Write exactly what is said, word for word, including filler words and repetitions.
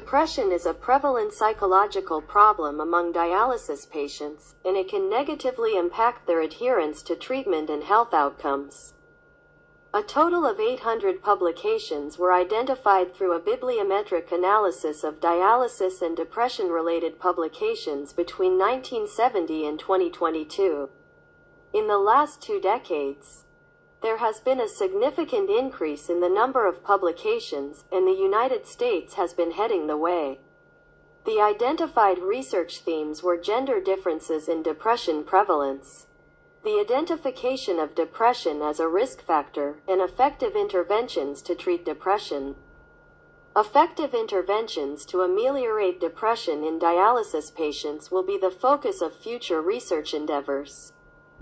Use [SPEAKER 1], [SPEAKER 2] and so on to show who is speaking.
[SPEAKER 1] Depression is a prevalent psychological problem among dialysis patients, and it can negatively impact their adherence to treatment and health outcomes. A total of eight hundred publications were identified through a bibliometric analysis of dialysis and depression-related publications between nineteen seventy and twenty twenty-two. In the last two decades, there has been a significant increase in the number of publications, and the United States has been heading the way. The identified research themes were gender differences in depression prevalence, the identification of depression as a risk factor, and effective interventions to treat depression. Effective interventions to ameliorate depression in dialysis patients will be the focus of future research endeavors.